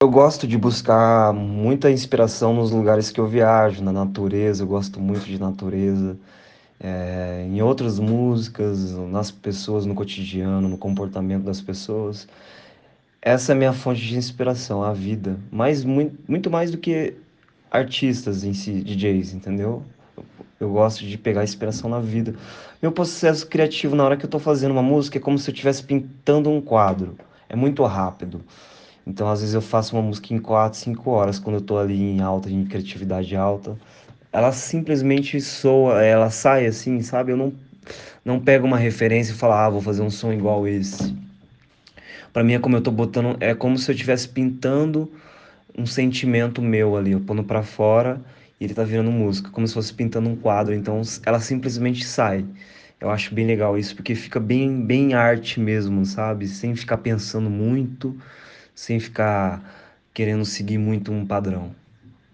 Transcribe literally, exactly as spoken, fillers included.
Eu gosto de buscar muita inspiração nos lugares que eu viajo, na natureza, eu gosto muito de natureza, é, em outras músicas, nas pessoas, no cotidiano, no comportamento das pessoas. Essa é a minha fonte de inspiração, a vida. Mas muito, muito mais do que artistas em si, D Js, entendeu? Eu gosto de pegar inspiração na vida. Meu processo criativo na hora que eu tô fazendo uma música é como se eu estivesse pintando um quadro. É muito rápido. Então, às vezes eu faço uma música em quatro, cinco horas, quando eu tô ali em alta, em criatividade alta. Ela simplesmente soa, ela sai assim, sabe? Eu não, não pego uma referência e falo, ah, vou fazer um som igual esse. Pra mim é como eu tô botando, é como se eu estivesse pintando um sentimento meu ali, eu pondo pra fora e ele tá virando música, como se fosse pintando um quadro. Então ela simplesmente sai. Eu acho bem legal isso, porque fica bem, bem arte mesmo, sabe? Sem ficar pensando muito, sem ficar querendo seguir muito um padrão.